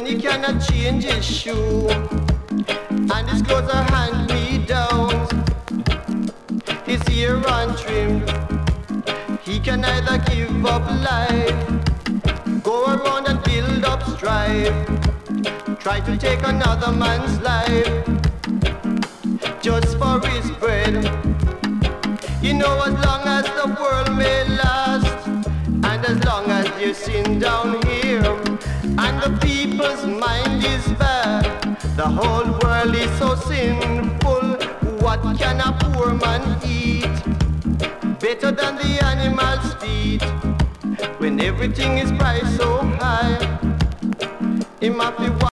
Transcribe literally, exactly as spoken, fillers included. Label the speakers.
Speaker 1: he cannot change his shoe, and his clothes are hand-me-downs, his hair untrimmed. He can either give up life, go around and build up strife, try to take another man's life just for his bread. You know, as long as the world may last, and as long as there's sin down here, and the people's mind is bad, the whole world is so sinful. What can a poor man eat? Better than the animals feed. When everything is priced so high, it might be